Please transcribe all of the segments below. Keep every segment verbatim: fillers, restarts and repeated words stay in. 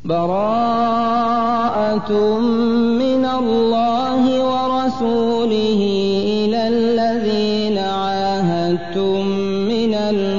براءة من الله ورسوله إلى الذين عاهدتم من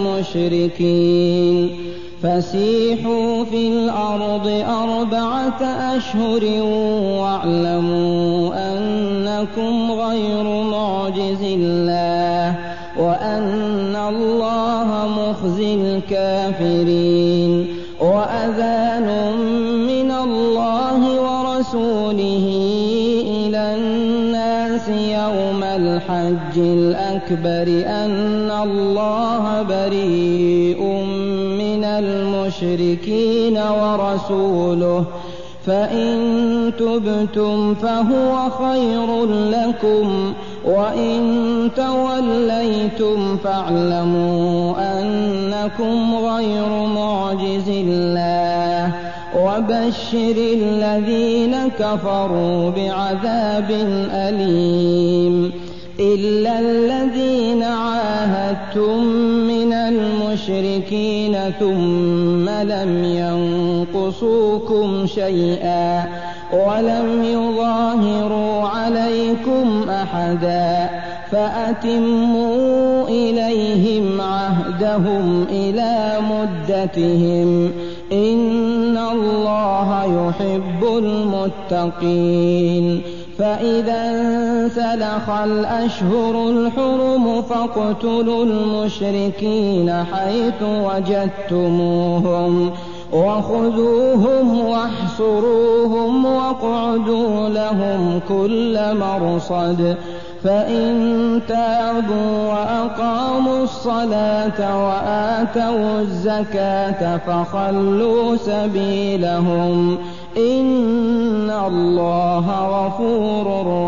المشركين فسيحوا في الأرض أربعة أشهر واعلموا أنكم غير معجز الله وأن الله مخزي الكافرين وأذان من الله ورسوله إلى الناس يوم الحج الأكبر أن الله بريء من المشركين ورسوله فإن تبتم فهو خير لكم وإن توليتم فاعلموا أنكم غير معجز الله وبشر الذين كفروا بعذاب أليم إلا الذين عاهدتم من المشركين ثم لم ينقصوكم شيئا ولم يظاهروا عليكم أحدا فأتموا إليهم عهدهم إلى مدتهم إن الله يحب المتقين فإذا انسلخ الأشهر الحرم فاقتلوا المشركين حيث وجدتموهم وخذوهم واحصروهم واقعدوا لهم كل مرصد فإن تابوا وأقاموا الصلاة وآتوا الزكاة فخلوا سبيلهم إن الله غفور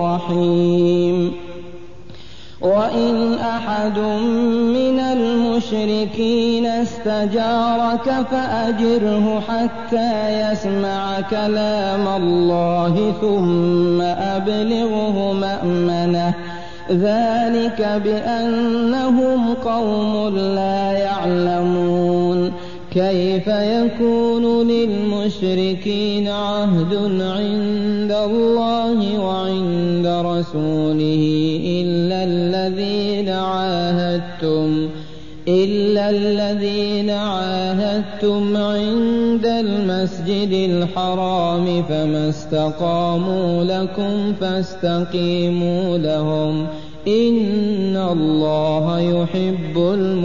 رحيم وإن أحد من المشركين استجارك فأجره حتى يسمع كلام الله ثم أبلغه مأمنه ذلك بأنهم قوم لا يعلمون كيف يكون للمشركين عهد عند الله وعند رسوله إلا الذين عاهدتم إلا الذين عاهدتم عند المسجد الحرام فما استقاموا لكم فاستقيموا لهم إن الله يحب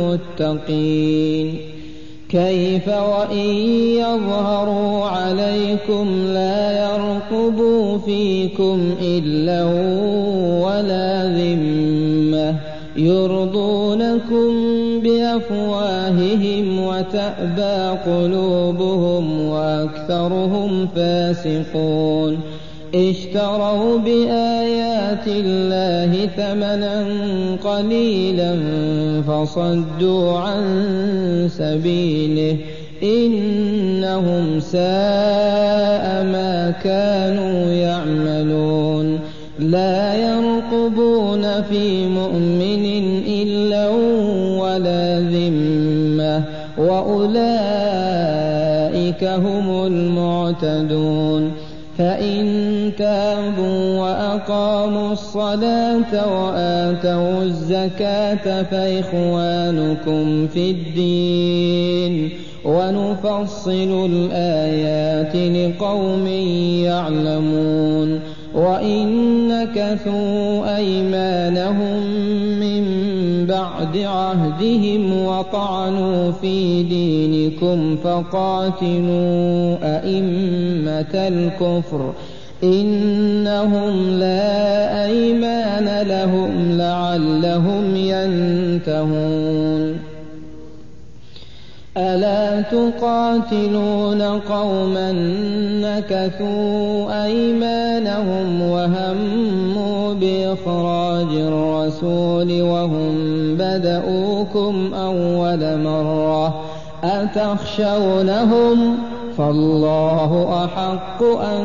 المتقين كيف وإن يظهروا عليكم لا يرقبوا فيكم إلا ولا ذمة يرضونكم بأفواههم وتأبى قلوبهم وأكثرهم فاسقون اشتروا بآيات الله ثمنا قليلا فصدوا عن سبيله إنهم ساء ما كانوا يعملون لا يرقبون في مؤمن إلا ولا ذمة وأولئك هم المعتدون فإن تابوا وأقاموا الصلاة وآتوا الزكاة فإخوانكم في الدين ونفصل الآيات لقوم يعلمون وإن نكثوا أيمانهم من بعد عهدهم وطعنوا في دينكم فقاتلوا أئمة الكفر إنهم لا أيمان لهم لعلهم ينتهون ألا تقاتلون قوما نكثوا أيمانهم وهموا بإخراج الرسول وهم بدؤوكم أول مرة أتخشونهم فالله أحق أن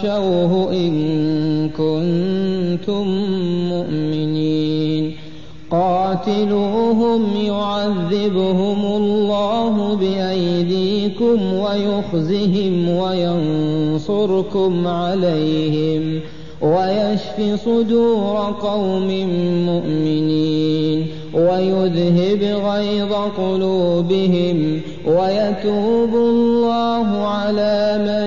تخشوه إن كنتم مؤمنين قاتلوهم يعذبهم الله بأيديكم ويخزهم وينصركم عليهم ويشف صدور قوم مؤمنين ويذهب غيظ قلوبهم ويتوب الله على من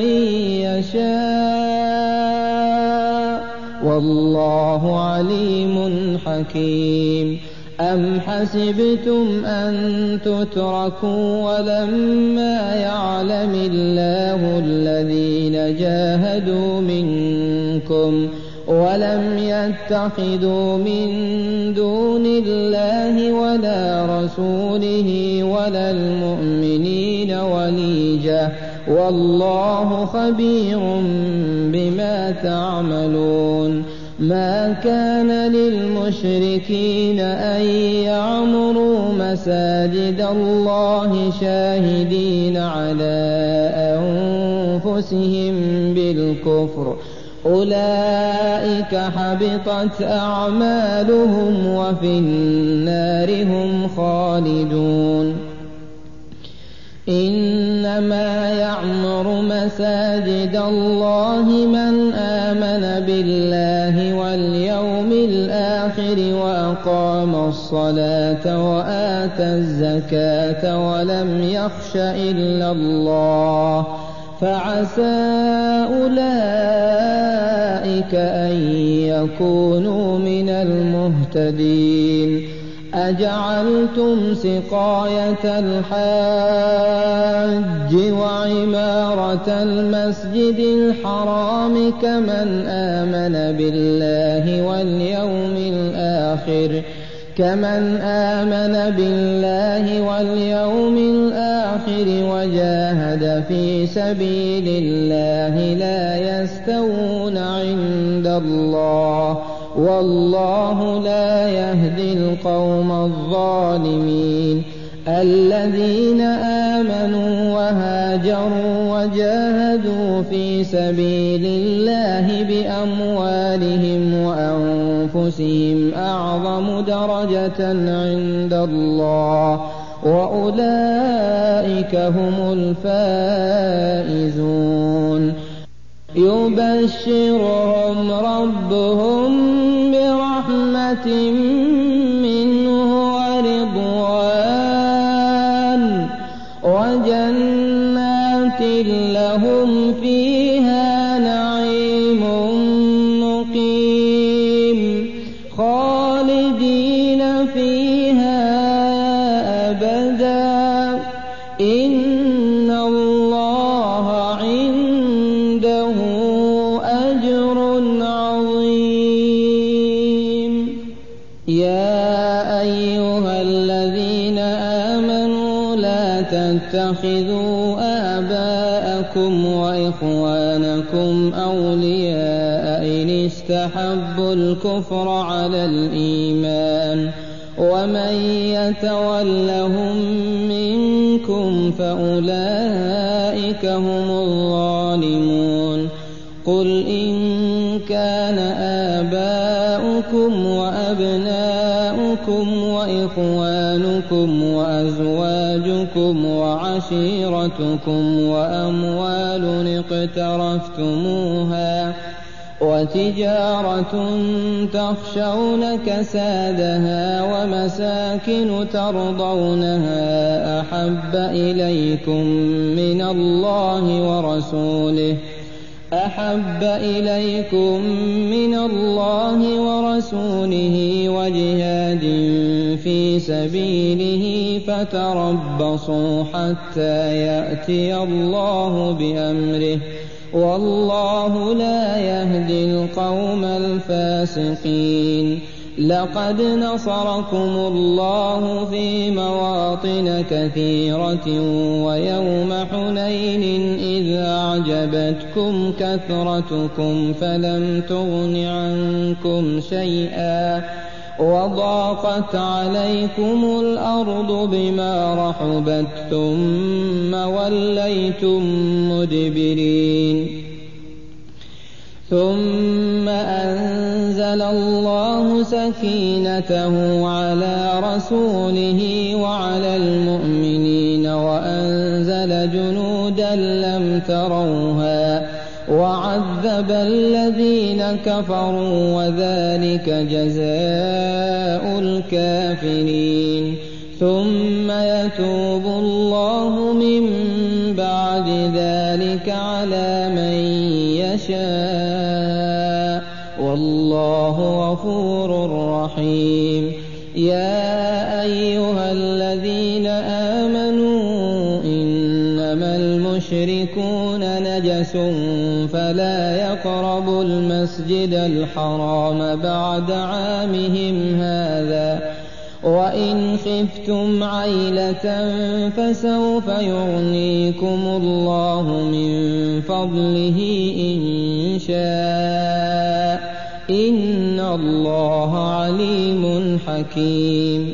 يشاء والله عليم حكيم. أم حسبتم أن تتركوا ولما يعلم الله الذين جاهدوا منكم ولم يتخذوا من دون الله ولا رسوله ولا المؤمنين وليجة والله خبير بما تعملون. ما كان للمشركين أن يعمروا مساجد الله شاهدين على أنفسهم بالكفر أولئك حبطت أعمالهم وفي النار هم خالدون. إنما يعمر مساجد الله من آمن بالله واليوم الآخر وأقام الصلاة وآتى الزكاة ولم يخش إلا الله فعسى أولئك أن يكونوا من المهتدين. أجعلتم سقاية الحاج وعمارة المسجد الحرام كمن آمن بالله واليوم الآخر كمن آمن بالله واليوم الآخر وجاهد في سبيل الله لا يستوون عند الله والله لا يهدي القوم الظالمين. الذين آمنوا وهاجروا وجاهدوا في سبيل الله بأموالهم وأنفسهم أعظم درجة عند الله وأولئك هم الفائزون. يبشرهم ربهم برحمة منه ورضوان وجنات لهم فيها نعيم مقيم خالدين فيها أبدا إن الله عنده أجر عظيم. يا أيها الذين آمنوا لا تتخذوا آباءكم وإخوانكم أولياء إن استحبوا الكفر على الإيمان ومن يتولهم منكم فأولئك هم الظالمون. قل إن كان آباؤكم وأبناؤكم وإخوانكم وأزواجكم وعشيرتكم وأموال اقترفتموها وتجارة تخشون كسادها ومساكن ترضونها أحب إليكم من الله ورسوله أحب إليكم من الله ورسوله وجهاد في سبيله فتربصوا حتى يأتي الله بأمره والله لا يهدي القوم الفاسقين. لقد نصركم الله في مواطن كثيرة ويوم حنين إذ أعجبتكم كثرتكم فلم تغن عنكم شيئا وضاقت عليكم الأرض بما رحبت ثم وليتم مدبرين ثم أنزل الله سكينته على رسوله وعلى المؤمنين وأنزل جنودا لم تروها وعذب الذين كفروا وذلك جزاء الكافرين ثم يتوب الله من بعد ذلك على من يشاء والله غفور رحيم. يا أيها الذين آمنوا إنما المشركون نجس فلا يقربوا المسجد الحرام بعد عامهم هذا وإن خفتم عيلة فسوف يغنيكم الله من فضله إن شاء إن الله عليم حكيم.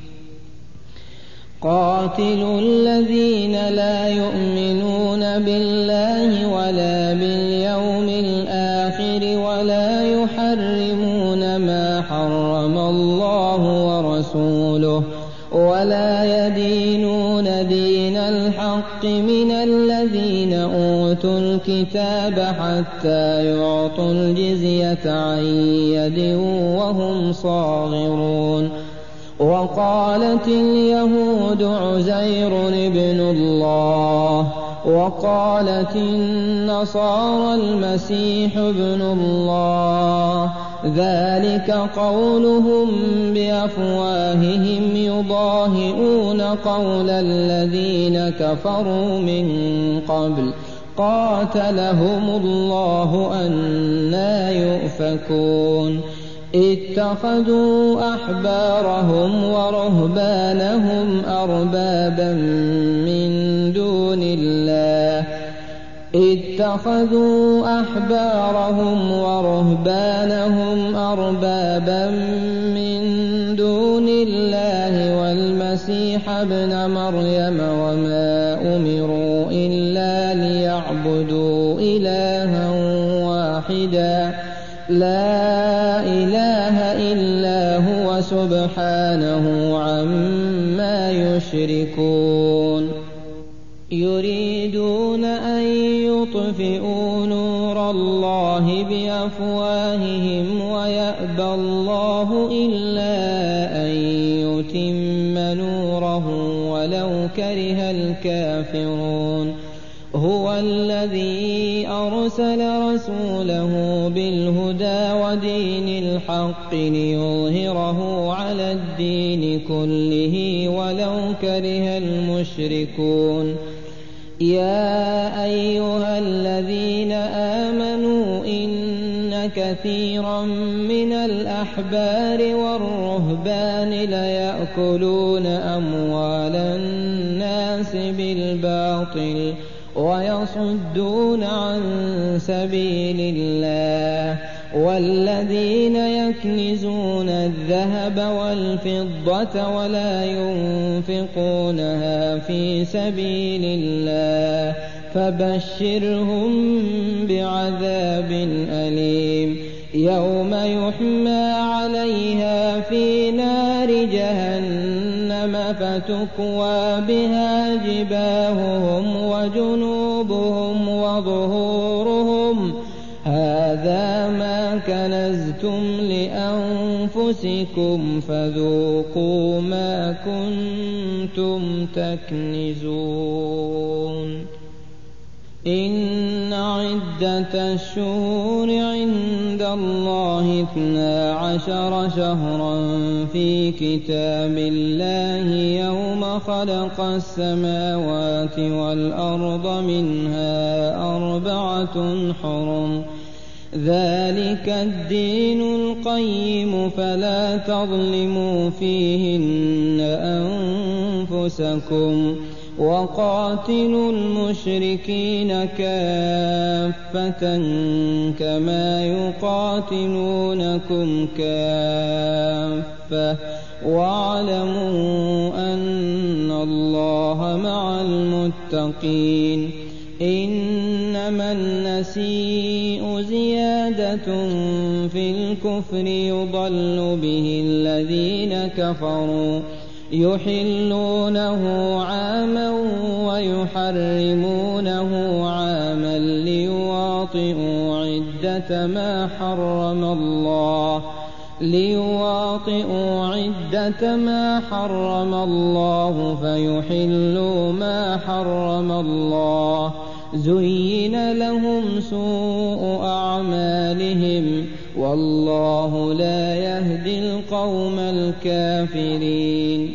قاتلوا الذين لا يؤمنون بالله ولا باليوم الآخر ولا يحرمون ما حرم الله ورسوله ولا يدينون دين الحق من الذين أوتوا الكتاب حتى يعطوا الجزية عن يد وهم صاغرون. وقالت اليهود عزير ابن الله وقالت النصارى المسيح ابن الله ذلك قولهم بأفواههم يضاهئون قول الذين كفروا من قبل قاتلهم الله أنى يؤفكون. اتخذوا أحبارهم ورهبانهم أربابا من دون الله اتخذوا أحبارهم ورهبانهم أربابا من دون الله والمسيح ابن مريم وما أمروا إلا ليعبدوا إلها واحدا لا إله إلا هو سبحانه عما يشركون. يريدون أن يطفئوا نور الله بأفواههم ويأبى الله إلا أن يتم نوره ولو كره الكافرون. هو الذي أرسل رسوله بالهدى ودين الحق ليظهره على الدين كله ولو كره المشركون. يا أيها الذين آمنوا إن كثيرا من الأحبار والرهبان ليأكلون أموال الناس بالباطل ويصدون عن سبيل الله والذين يكنزون الذهب والفضة ولا ينفقونها في سبيل الله فبشرهم بعذاب أليم يوم يحمى عليها في نار جهنم فتكوى بها جباههم وجنوبهم وظهورهم هذا ما كنزتم لأنفسكم فذوقوا ما كنتم تكنزون. إن عدة الشهور عند الله اثنا عشر شهرا في كتاب الله يوم خلق السماوات والأرض منها أربعة حرم ذلك الدين القيم فلا تظلموا فيهن أنفسكم وقاتلوا المشركين كافة كما يقاتلونكم كافة واعلموا أن الله مع المتقين. إنما إنما النسيء زيادة في الكفر يضل به الذين كفروا يحلونه عاما ويحرمونه عاما ليواطئوا عدة ما حرم الله ليواطئوا عدة ما حرم الله فيحلوا ما حرم الله زين لهم سوء أعمالهم والله لا يهدي القوم الكافرين.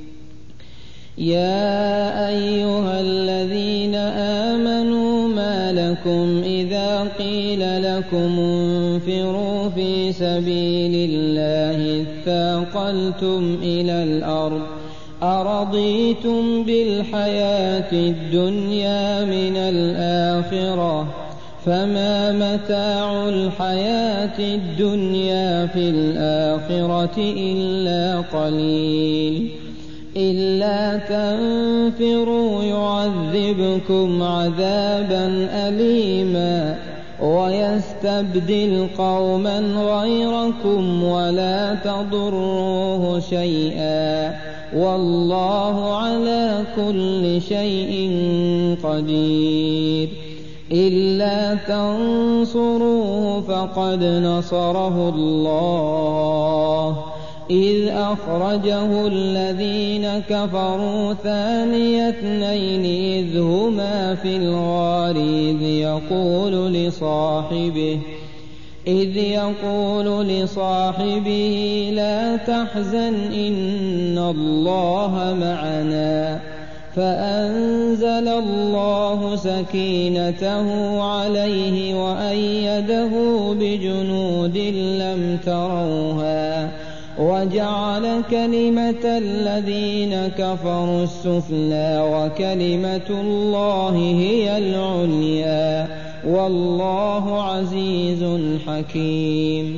يا أيها الذين آمنوا ما لكم إذا قيل لكم انفروا في سبيل الله اثاقلتم إلى الأرض أرضيتم بالحياة الدنيا من الآخرة فما متاع الحياة الدنيا في الآخرة إلا قليل إلا تنفروا يعذبكم عذابا أليما ويستبدل قوما غيركم ولا تضروه شيئا والله على كل شيء قدير. إلا تنصروه فقد نصره الله إذ أخرجه الذين كفروا ثاني اثنين إذ هما في الغار إذ يقول لصاحبه إذ يقول لصاحبه لا تحزن إن الله معنا فأنزل الله سكينته عليه وأيده بجنود لم تروها وجعل كلمة الذين كفروا السفلى وكلمة الله هي العليا والله عزيز حكيم.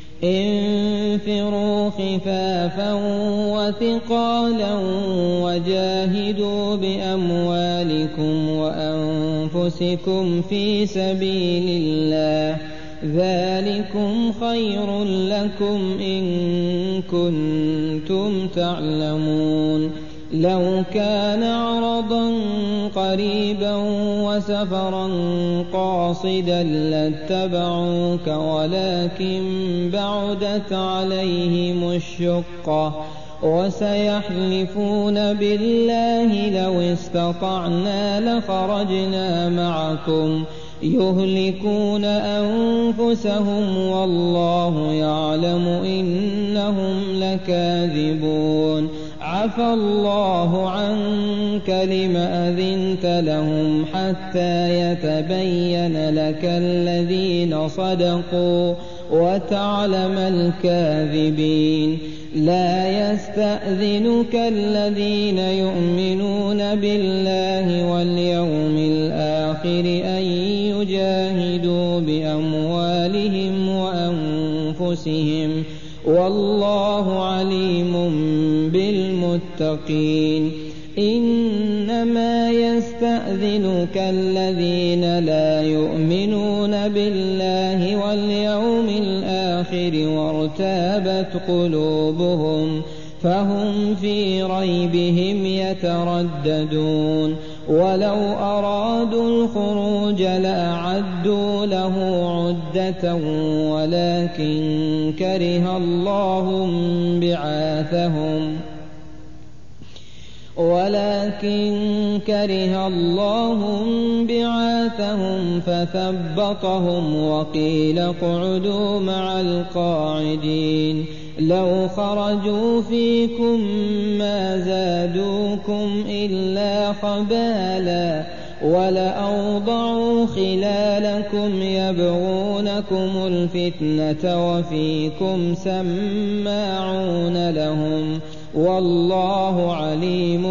انفروا خفافا وثقالا وجاهدوا بأموالكم وأنفسكم في سبيل الله ذلكم خير لكم إن كنتم تعلمون. لو كان عرضا قريبا وسفرا قاصدا لاتبعوك ولكن بعدت عليهم الشقة وسيحلفون بالله لو استطعنا لخرجنا معكم يهلكون أنفسهم والله يعلم إنهم لكاذبون. عفى الله عنك لم أذنت لهم حتى يتبين لك الذين صدقوا وتعلم الكاذبين. لا يستأذنك الذين يؤمنون بالله واليوم الآخر أن يجاهدوا بأموالهم وأنفسهم والله عليم بالمتقين. إنما يستأذنك الذين لا يؤمنون بالله واليوم الآخر وارتابت قلوبهم فهم في ريبهم يترددون. ولو أرادوا الخروج لأعدوا له عدة ولكن كره الله بعاثهم ولكن كره الله بعاثهم فثبطهم وقيل اقعدوا مع القاعدين. لو خرجوا فيكم ما زادوكم إلا خبالا ولأوضعوا خلالكم يبغونكم الفتنة وفيكم سماعون لهم والله عليم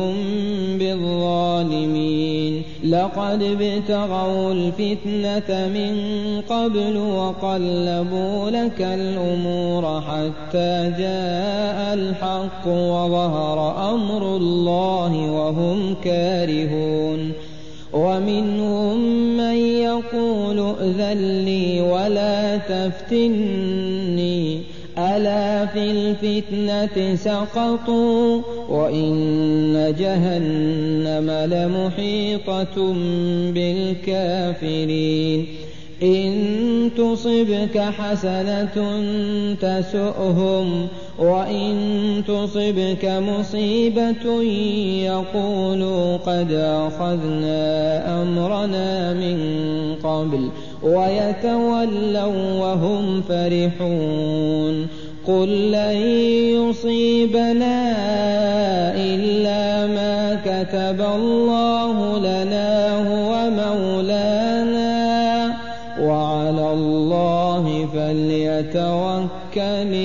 بالظالمين. لقد ابتغوا الفتنة من قبل وقلبوا لك الأمور حتى جاء الحق وظهر أمر الله وهم كارهون. ومنهم من يقول ائذن لي ولا تفتني ألا في الفتنة سقطوا وإن جهنم لمحيطة بالكافرين إن تصبك حسنة تسؤهم وإن تصبك مصيبة يقولوا قد أخذنا أمرنا من قبل ويتولوا وهم فرحون قل لن يصيبنا إلا ما كتب الله لنا هو مولانا وعلى الله فليتوكل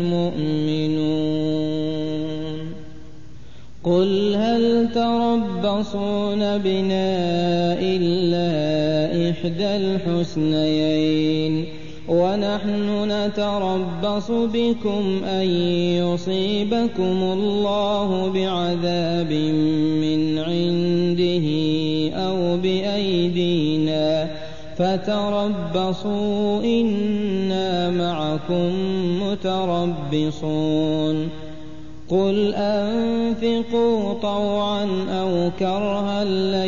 المؤمنون قل هل تربصون بنا إلا إحدى الحسنيين ونحن نتربص بكم أن يصيبكم الله بعذاب من عنده أو بأيدينا فتربصوا إنا معكم متربصون قل أنفقوا طوعا أو كرها لن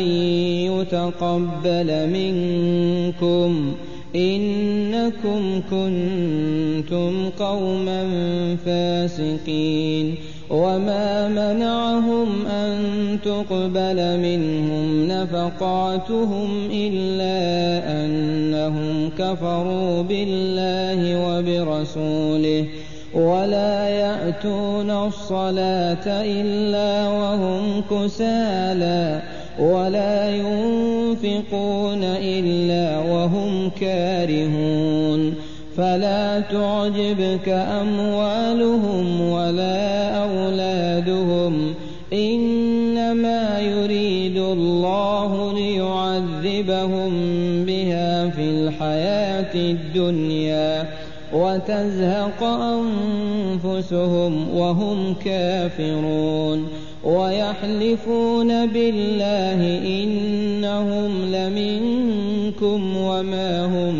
يتقبل منكم إنكم كنتم قوما فاسقين وما منعهم أن تقبل منهم نفقاتهم إلا أنهم كفروا بالله وبرسوله ولا يأتون الصلاة إلا وهم كسالى ولا ينفقون إلا وهم كارهون فلا تعجبك أموالهم ولا أولادهم إنما يريد الله ليعذبهم بها في الحياة الدنيا وتزهق أنفسهم وهم كافرون ويحلفون بالله إنهم لمنكم وما هم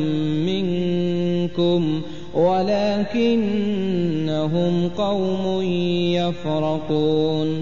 منكم ولكنهم قوم يفرقون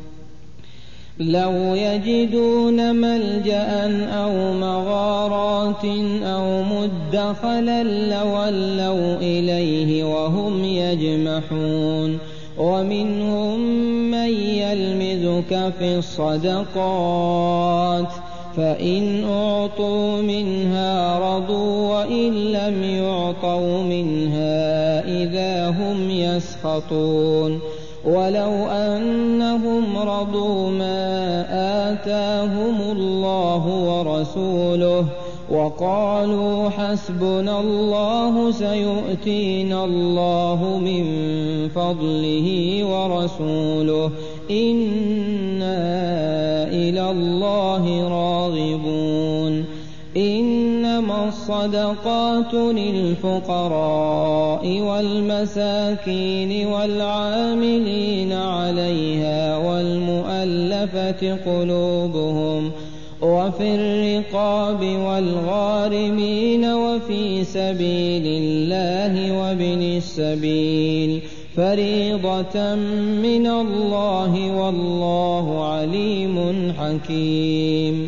لو يجدون ملجأ أو مغارات أو مدخلا لولوا إليه وهم يجمحون ومنهم من يلمزك في الصدقات فإن أعطوا منها رضوا وإن لم يعطوا منها إذا هم يسخطون ولو أنهم رضوا ما آتاهم الله ورسوله وقالوا حسبنا الله سيؤتينا الله من فضله ورسوله إنا إلى الله راغبون إنما الصدقات للفقراء والمساكين والعاملين عليها والمؤلفة قلوبهم وفي الرقاب والغارمين وفي سبيل الله وابن السبيل فريضة من الله والله عليم حكيم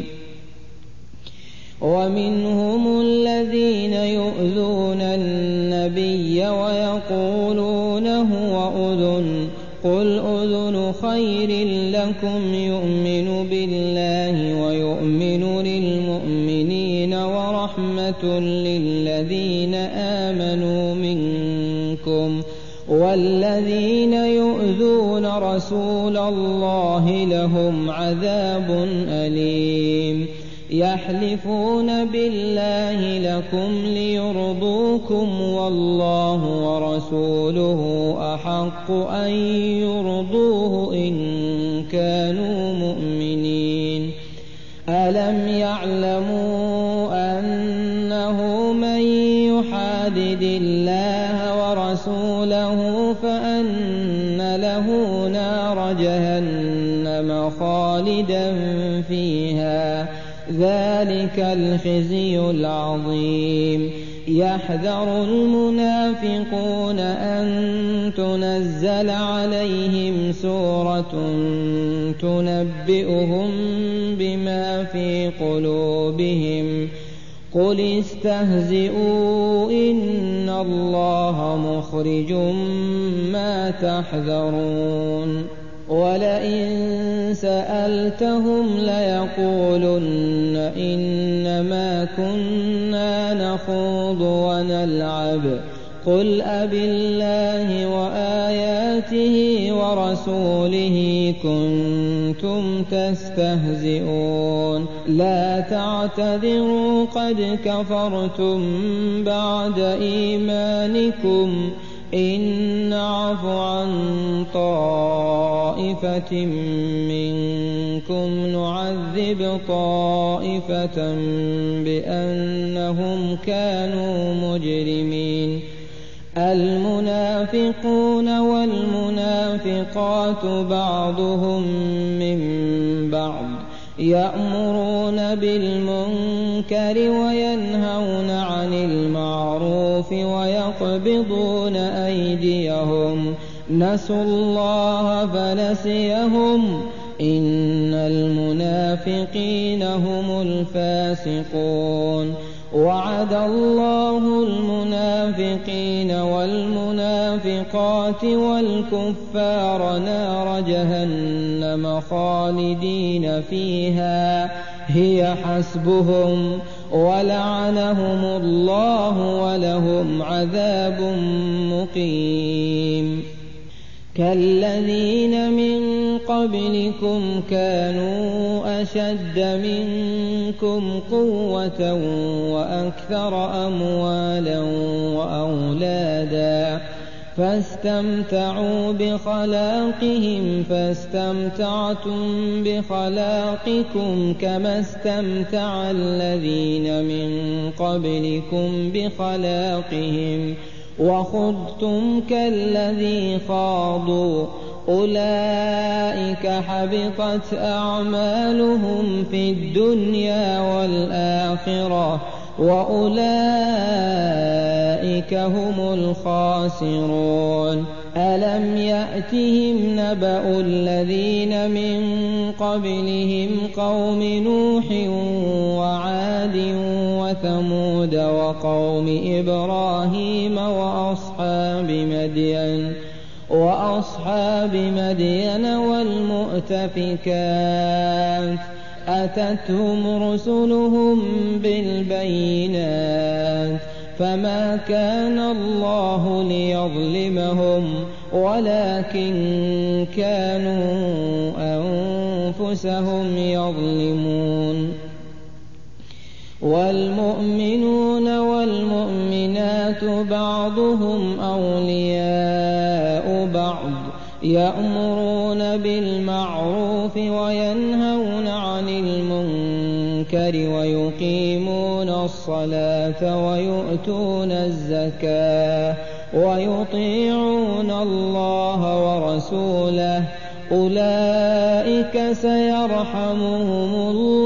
ومنهم الذين يؤذون النبي ويقولون هو أذن قل أذن خير لكم يؤمن بالله ويؤمن للمؤمنين ورحمة للذين آمنوا منكم والذين يؤذون رسول الله لهم عذاب أليم يحلفون بالله لكم ليرضوكم والله ورسوله أحق أن يرضوه إن كانوا مؤمنين ألم يعلموا أنه من يحادد الله ورسوله فأن له نار جهنم خالدا فيها ذلك الخزي العظيم. يحذر المنافقون أن تنزل عليهم سورة تنبئهم بما في قلوبهم قل استهزئوا إن الله مخرج ما تحذرون. ولئن سألتهم ليقولن إنما كنا نخوض ونلعب قل أبالله وآياته ورسوله كنتم تستهزئون لا تعتذروا قد كفرتم بعد إيمانكم إن نعف عن طائفة منكم نعذب طائفة بأنهم كانوا مجرمين. المنافقون والمنافقات بعضهم من بعض يأمرون بالمنكر وينهون عن المعروف ويقبضون أيديهم نسوا الله فنسيهم إن المنافقين هم الفاسقون. وعد الله المنافقين والمنافقات والكفار نار جهنم خالدين فيها هي حسبهم ولعنهم الله ولهم عذاب مقيم. كالذين من قبلكم كانوا أشد منكم قوة وأكثر أموالا وأولادا فاستمتعوا بخلاقهم فاستمتعتم بخلاقكم كما استمتع الذين من قبلكم بخلاقهم وخضتم كالذي خاضوا أولئك حبطت أعمالهم في الدنيا والآخرة وأولئك هم الخاسرون. ألم يأتهم نبأ الذين من قبلهم قوم نوح وعاد وثمود وقوم إبراهيم وأصحاب مدين وأصحاب مدين والمؤتفكات أتتهم رسلهم بالبينات فما كان الله ليظلمهم ولكن كانوا أنفسهم يظلمون. والمؤمنون والمؤمنات بعضهم أولياء بعض يأمرون بالمعروف وينهون عن المنكر ويقيمون الصلاة ويؤتون الزكاة ويطيعون الله ورسوله أولئك سيرحمهم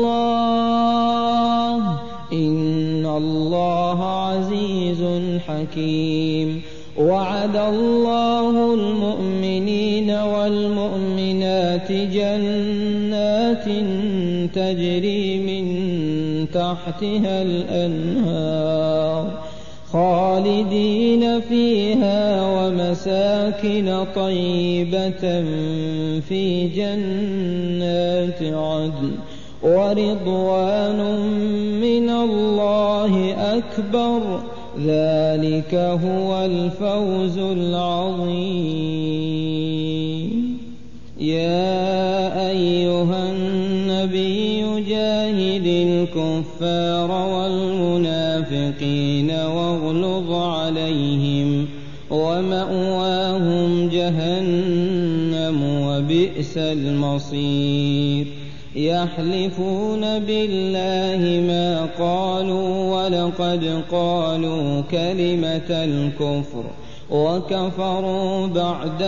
الله إن الله عزيز حكيم. وعد الله المؤمنين والمؤمنات جنات تجري من تحتها الأنهار خالدين فيها ومساكن طيبة في جنات عدن ورضوان من الله أكبر ذلك هو الفوز العظيم. يا أيها النبي جاهد الكفار والمنافقين واغلظ عليهم ومأواهم جهنم وبئس المصير. يحلفون بالله ما قالوا ولقد قالوا كلمة الكفر وكفروا بعد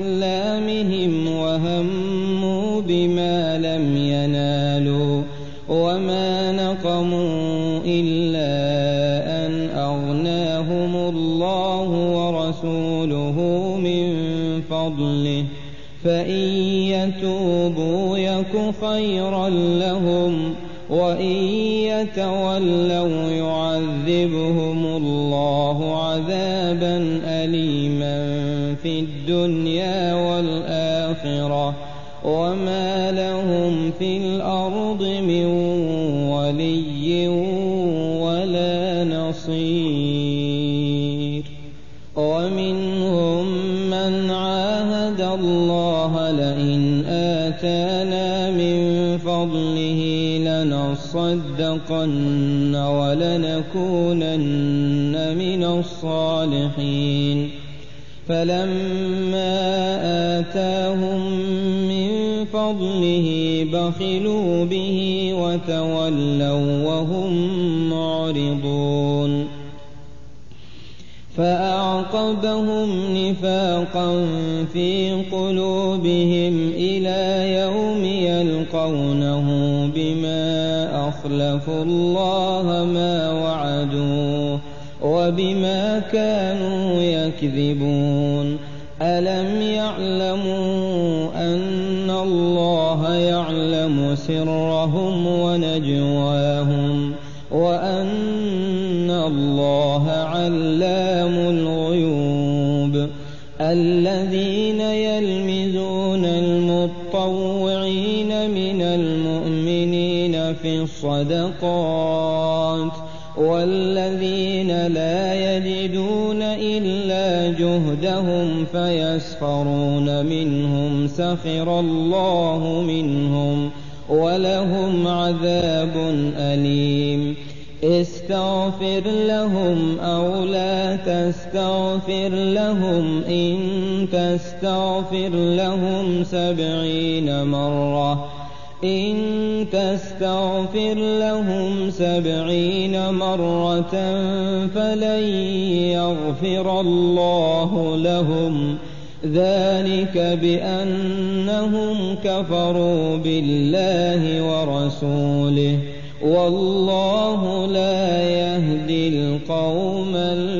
إسلامهم وهموا بما لم ينالوا وما نقموا إلا أن أغناهم الله ورسوله من فضله فإن يتوبوا يك خيرا لهم وإن يتولوا يعذبهم الله عذابا أليما في الدنيا والآخرة وما لهم في الأرض من ولي ولا نصير. ومنهم من عاهد الله لئن آتانا من فضله لنصدقن ولنكونن من الصالحين فلما آتاهم من فضله بخلوا به وتولوا وهم معرضون فأعقبهم نفاقا في قلوبهم إلى يوم يلقونه بما أخلفوا الله ما وعدوه وبما كانوا يكذبون. ألم يعلموا أن الله يعلم سرهم ونجواهم وأن الله علام الغيوب. الذين يلمزون المطوعين من المؤمنين في الصدقات والذين لا يجدون إلا جهدهم فيسخرون منهم سخر الله منهم ولهم عذاب أليم. استغفر لهم أو لا تستغفر لهم إن تستغفر لهم سبعين مرة إن تستغفر لهم سبعين مرة فلن يغفر الله لهم ذلك بأنهم كفروا بالله ورسوله والله لا يهدي القوم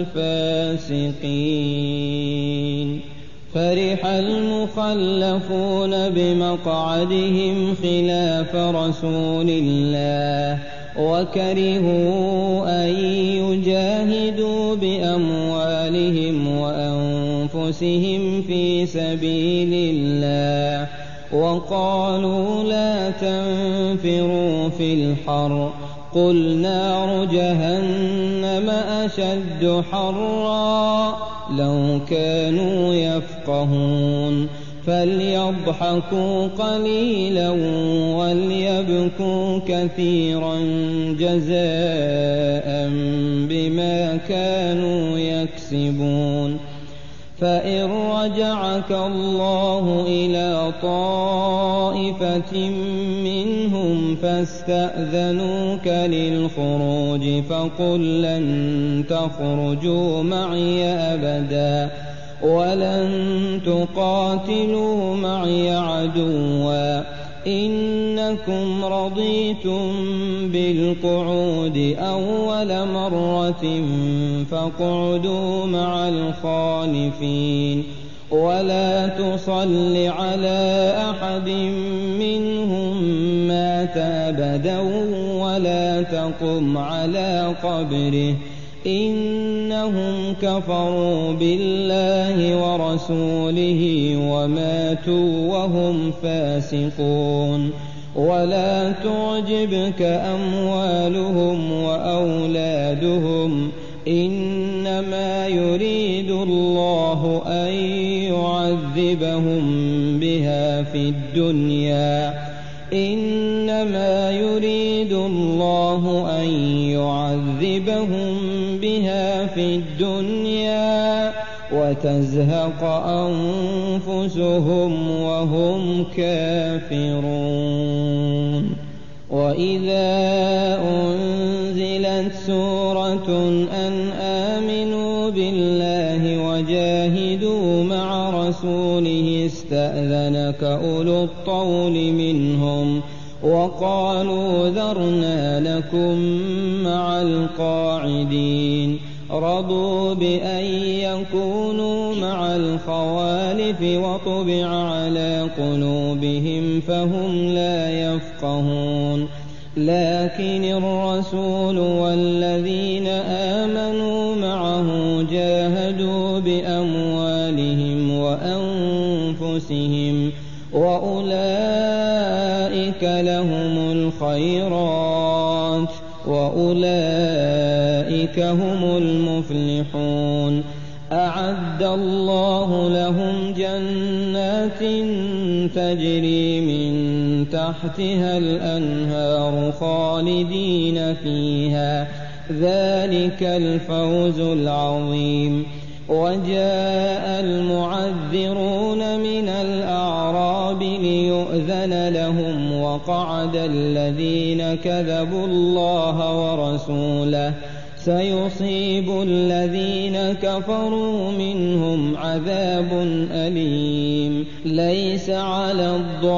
الفاسقين. فرح المخلفون بمقعدهم خلاف رسول الله وكرهوا أن يجاهدوا بأموالهم وأنفسهم في سبيل الله وقالوا لا تنفروا في الحر قل نار جهنم أشد حرا لو كانوا يفقهون. فليضحكوا قليلا وليبكوا كثيرا جزاء بما كانوا يكسبون. فإن رجعك الله إلى طائفة منهم فاستأذنوك للخروج فقل لن تخرجوا معي أبدا ولن تقاتلوا معي عدوا إنكم رضيتم بالقعود أول مرة فاقعدوا مع الخالفين ولا تصل على أحد منهم مات أبدا ولا تقم على قبره إنهم كفروا بالله ورسوله وماتوا وهم فاسقون. ولا تعجبك أموالهم وأولادهم إنما يريد الله أن يعذبهم بها في الدنيا إنما يريد الله أن يعذبهم بها في الدنيا وتزهق أنفسهم وهم كافرون. وإذا أنزلت سورة أن آمنوا بالله وجاهدوا مع رسوله استأذنك أولو الطول منهم وقالوا ذرنا نكن مع القاعدين رضوا بأن يكونوا مع الخوالف وطبع على قلوبهم فهم لا يفقهون لكن الرسول والذين آمنوا معه جاهدوا بأموالهم وأنفسهم وأولئك لهم الخيرات وأولئك هم المفلحون أعد الله لهم جنات تجري من تحتها الأنهار خالدين فيها ذلك الفوز العظيم وجاء المعذرون من الأعراب ليؤذن لهم وقعد الذين كذبوا الله ورسوله سيصيب الذين كفروا منهم عذاب أليم ليس على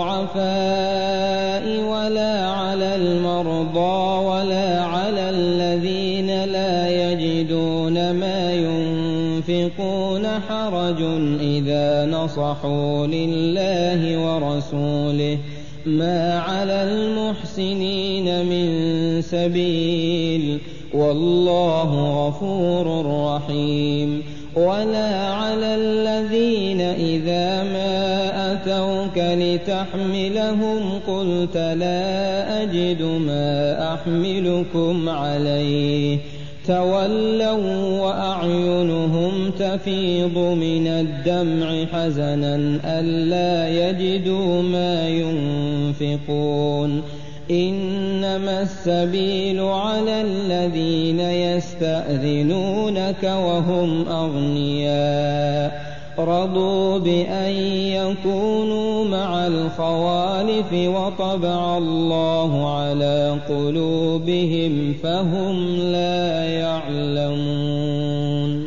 الضعفاء ولا على المرضى ولا على الذين لا يجدون ما ينفقون حرج إذا نصحوا لله ورسوله ما على المحسنين من سبيل والله غفور رحيم ولا على الذين إذا ما أتوك لتحملهم قلت لا أجد ما أحملكم عليه تولوا وأعينهم تفيض من الدمع حزنا ألا يجدوا ما ينفقون إنما السبيل على الذين يستأذنونك وهم أغنياء رضوا بأن يكونوا مع الخوالف وطبع الله على قلوبهم فهم لا يعلمون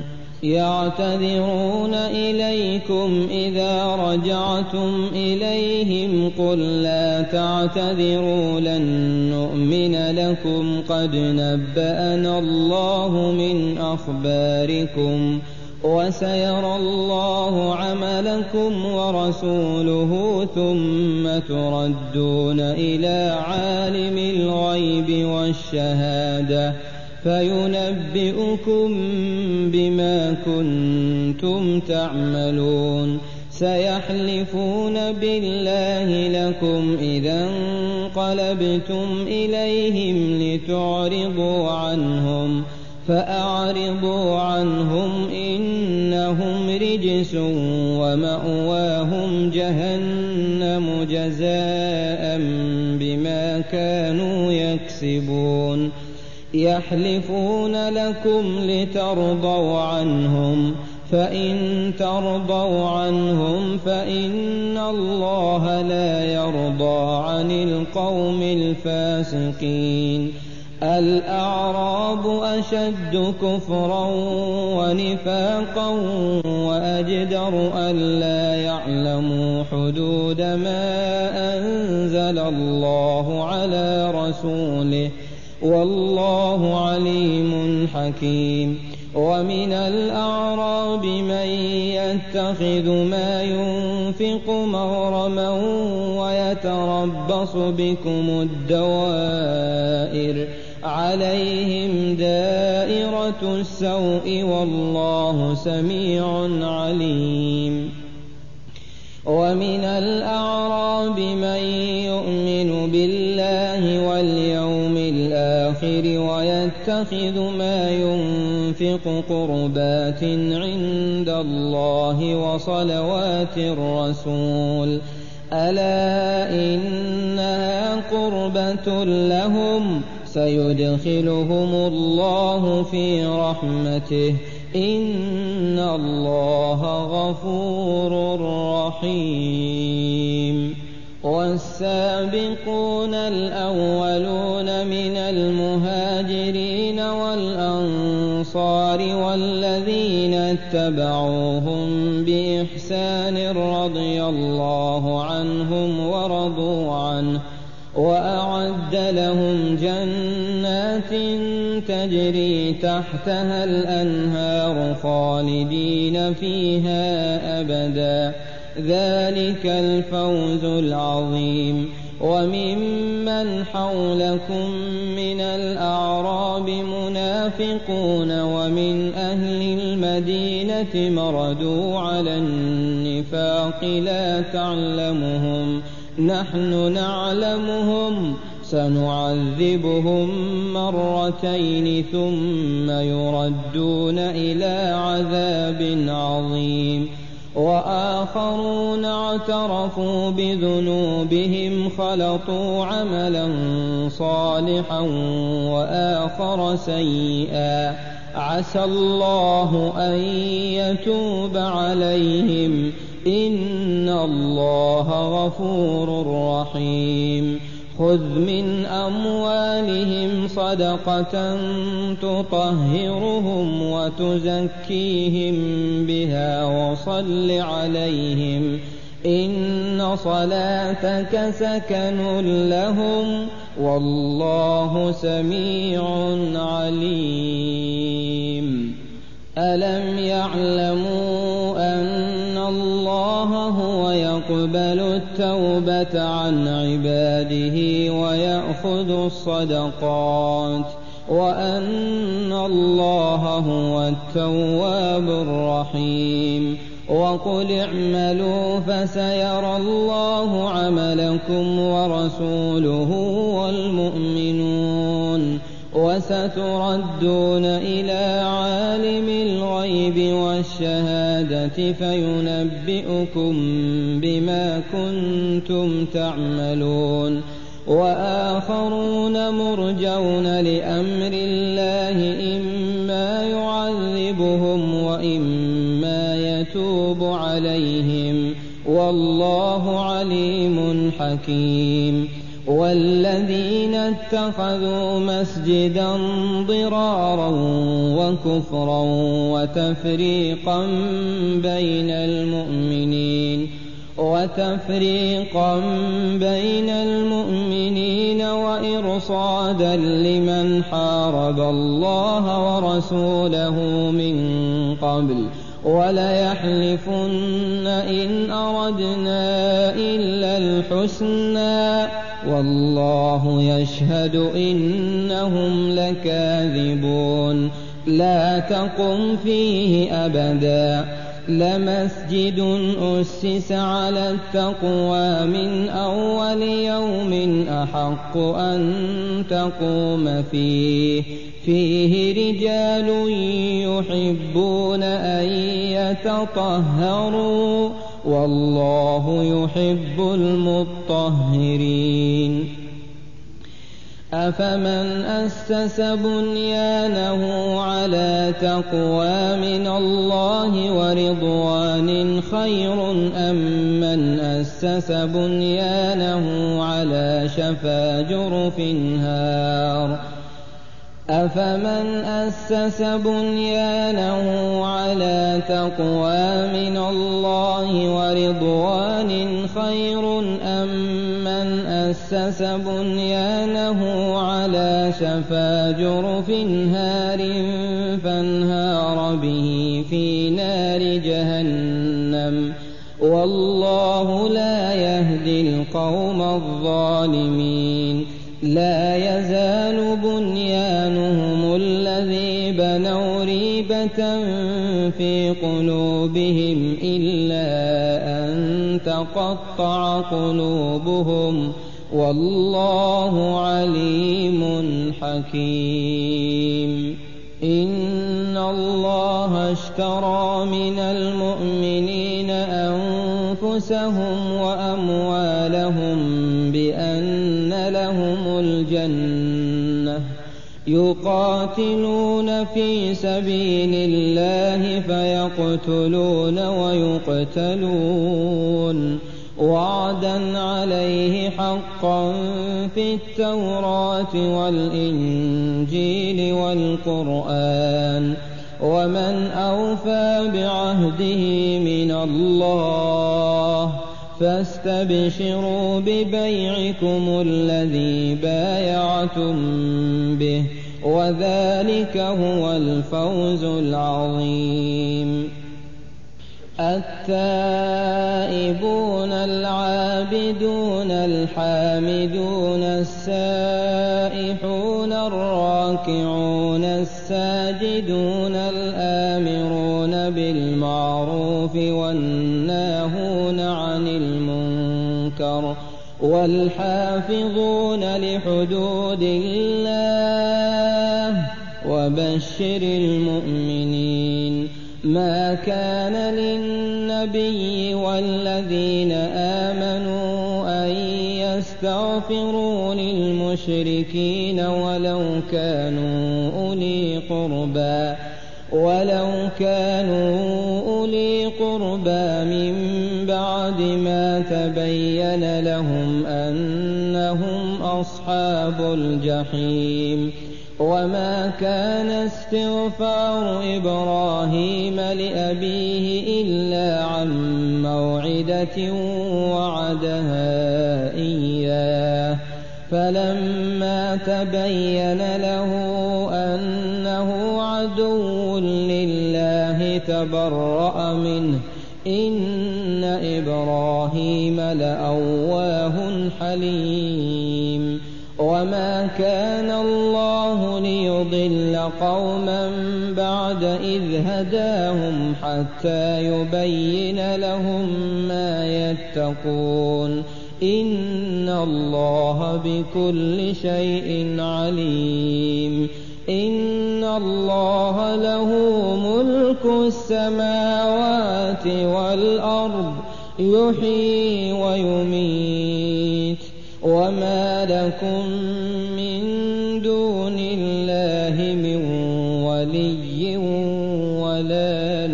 يعتذرون إليكم إذا رجعتم إليهم قل لا تعتذروا لن نؤمن لكم قد نبأنا الله من أخباركم وسيرى الله عملكم ورسوله ثم تردون إلى عالم الغيب والشهادة فينبئكم بما كنتم تعملون سيحلفون بالله لكم إذا انقلبتم إليهم لتعرضوا عنهم فأعرضوا عنهم إنهم رجس ومأواهم جهنم جزاء بما كانوا يكسبون يحلفون لكم لترضوا عنهم فإن ترضوا عنهم فإن الله لا يرضى عن القوم الفاسقين الأعراب أشد كفرا ونفاقا وأجدر ألا يعلموا حدود ما أنزل الله على رسوله والله عليم حكيم ومن الأعراب من يتخذ ما ينفق مغرما ويتربص بكم الدوائر عليهم دائرة السوء والله سميع عليم ومن الأعراب من يؤمن بالله واليوم الآخر ويتخذ ما ينفق قربات عند الله وصلوات الرسول ألا إنها قربة لهم سيدخلهم الله في رحمته إن الله غفور رحيم والسابقون الأولون من المهاجرين والأنصار والذين اتبعوهم بإحسان رضي الله عنهم ورضوا عنه وأعد لهم جنات تجري تحتها الأنهار خالدين فيها أبدا، ذلك الفوز العظيم. وممن حولكم من الأعراب منافقون ومن أهل المدينة مردوا على النفاق لا تعلمهم نحن نعلمهم سنعذبهم مرتين ثم يردون إلى عذاب عظيم. وآخرون اعترفوا بذنوبهم خلطوا عملا صالحا وآخر سيئا عسى الله أن يتوب عليهم إن الله غفور رحيم. خذ من أموالهم صدقة تطهرهم وتزكيهم بها وصل عليهم إن صلاتك سكن لهم والله سميع عليم. ألم يعلموا أن الله هو يقبل التوبة عن عباده ويأخذ الصدقات وأن الله هو التواب الرحيم. وقل اعملوا فسيرى الله عملكم ورسوله والمؤمنون وستردون إلى عالم الغيب والشهادة فينبئكم بما كنتم تعملون. وآخرون مرجون لأمر الله إما يعذبهم وإما يتوب عليهم والله عليم حكيم. والذين اتخذوا مسجدا ضرارا وكفرا وتفريقا بين المؤمنين وتفريقا بين المؤمنين وإرصادا لمن حارب الله ورسوله من قبل وليحلفن إن أردنا إلا الحسنى والله يشهد إنهم لكاذبون. لا تقم فيه أبدا لمسجد أسس على التقوى من أول يوم أحق أن تقوم فيه فيه رجال يحبون أن يتطهروا والله يحب المطهرين. أفمن أسس بنيانه على تقوى من الله ورضوان خير أم من أسس بنيانه على شفا جرف هار أفمن أسس بنيانه على تقوى من الله ورضوان خير أم من أسس بنيانه على شفا جرف هار فانهار به في نار جهنم والله لا يهدي القوم الظالمين. لا يزال بنيانهم الذي بنوا ريبة في قلوبهم إلا أن تقطع قلوبهم والله عليم حكيم. إن الله اشترى من المؤمنين أنفسهم وأموالهم بأن لهم الجنة يقاتلون في سبيل الله فيقتلون ويقتلون وعدا عليه حقا في التوراة والإنجيل والقرآن ومن أوفى بعهده من الله فاستبشروا ببيعكم الذي بايعتم به، وذلك هو الفوز العظيم. التائبون العابدون الحامدون السائحون الراكعون الساجدون الآمرون بالمعروف والناهون عن المنكر والحافظون لحدود الله وبشر المؤمنين. ما كان للنبي والذين آمنوا أن يستغفروا للمشركين ولو كانوا أولي قربى ولو كانوا أولي قربى من بعد ما تبين لهم أنهم أصحاب الجحيم. وما كان استغفار إبراهيم لأبيه إلا عن موعدة وعدها إياه، فلما تبين له أنه عدو لله تبرأ منه، إن إبراهيم لأواه حليم. وما كان الله ليضل قوما بعد إذ هداهم حتى يبين لهم ما يتقون، إن الله بكل شيء عليم. إن الله له ملك السماوات والأرض يحيي ويميت، وما لكم من دون الله من ولي ولا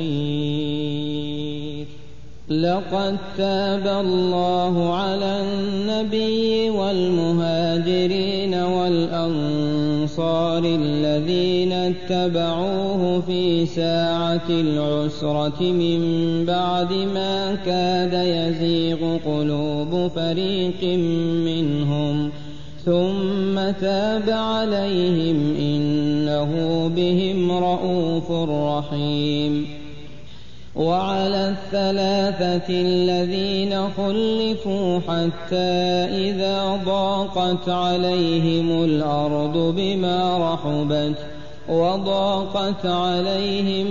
نصير. لقد تاب الله على النبي والمهاجرين والأنصار الذين اتبعوه في ساعة العسرة من بعد ما كاد يزيغ قلوب فريق منهم، ثم تاب عليهم إنه بهم رءوف رحيم. وعلى الثلاثة الذين خلفوا حتى إذا ضاقت عليهم الأرض بما رحبت وضاقت عليهم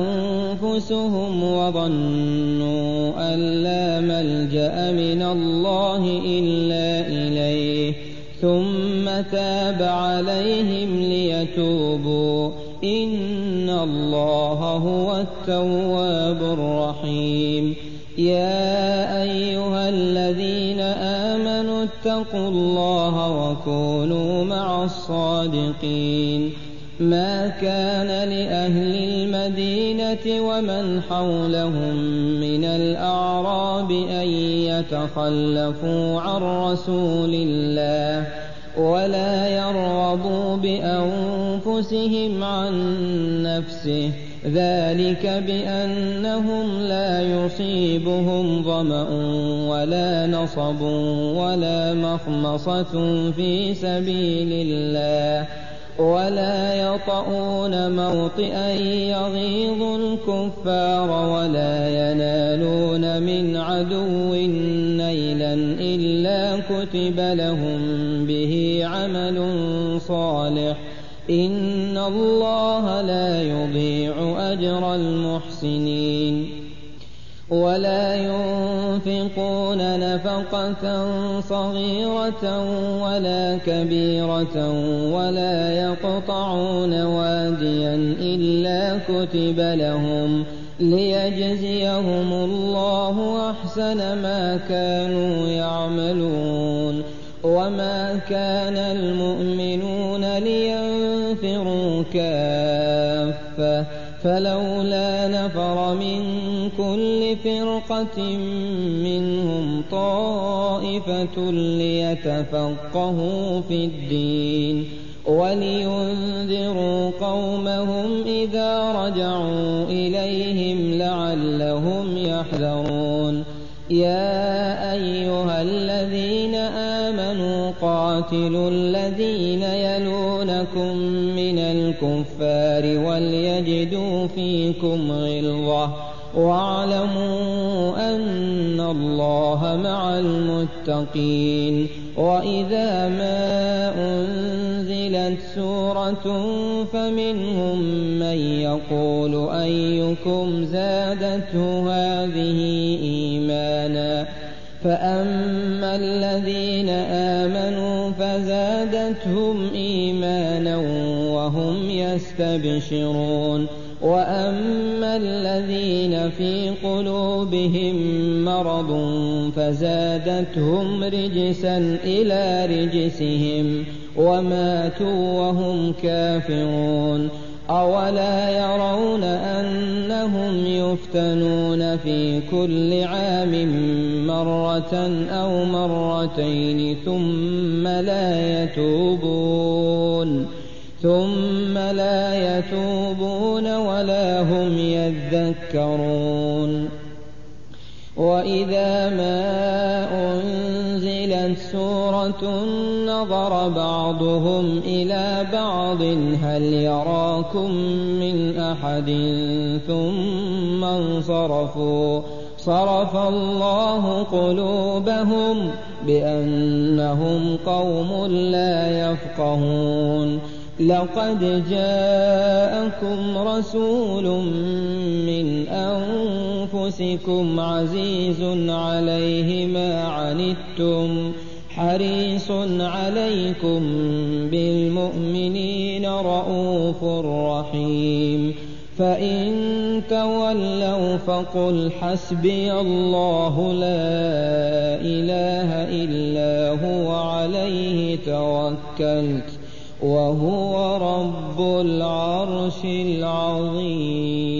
أنفسهم وظنوا أن لا ملجأ من الله إلا إليه، ثم تاب عليهم ليتوبوا، إن الله هو التواب الرحيم. يا أيها الذين آمنوا اتقوا الله وكونوا مع الصادقين. ما كان لأهل المدينة ومن حولهم من الأعراب أن يتخلفوا عن رسول الله ولا يرغبوا بأنفسهم عن نفسه، ذلك بأنهم لا يصيبهم ظمأ ولا نصب ولا مخمصة في سبيل الله، ولا يطؤون موطئا يغيظ الكفار ولا ينالون من عدو نيلا إلا كتب لهم به عمل صالح، إن الله لا يضيع أجر المحسنين. ولا ينفقون نفقة صغيرة ولا كبيرة ولا يقطعون واديا إلا كتب لهم ليجزيهم الله أحسن ما كانوا يعملون. وما كان المؤمنون لينفروا كافة، فلولا نفر من كل فرقة منهم طائفة ليتفقهوا في الدين ولينذروا قومهم إذا رجعوا إليهم لعلهم يحذرون. يا أيها الذين آمنوا قاتلوا الذين يلونكم من الكفار وليجدوا فيكم غلظة واعلموا أن الله مع المتقين. وإذا ما أنزلت سورة فمنهم من يقول أيكم زادته هذه إيمانا فأما الذين آمنوا فزادتهم إيمانا وهم يستبشرون وأما الذين في قلوبهم مرض فزادتهم رجسا إلى رجسهم وماتوا وهم كافرون. أولا يرون أنهم يفتنون في كل عام مرة أو مرتين ثم لا يتوبون ثم لا يتوبون ولا هم يذكرون. وإذا ما أنزلت سورة نظر بعضهم إلى بعض هل يراكم من أحد ثم انصرفوا صرف الله قلوبهم بأنهم قوم لا يفقهون. لقد جاءكم رسول من أنفسكم عزيز عليه ما عنتم حريص عليكم بالمؤمنين رءوف رحيم. فإن تولوا فقل حسبي الله لا إله إلا هو عليه توكلت وهو رب العرش العظيم.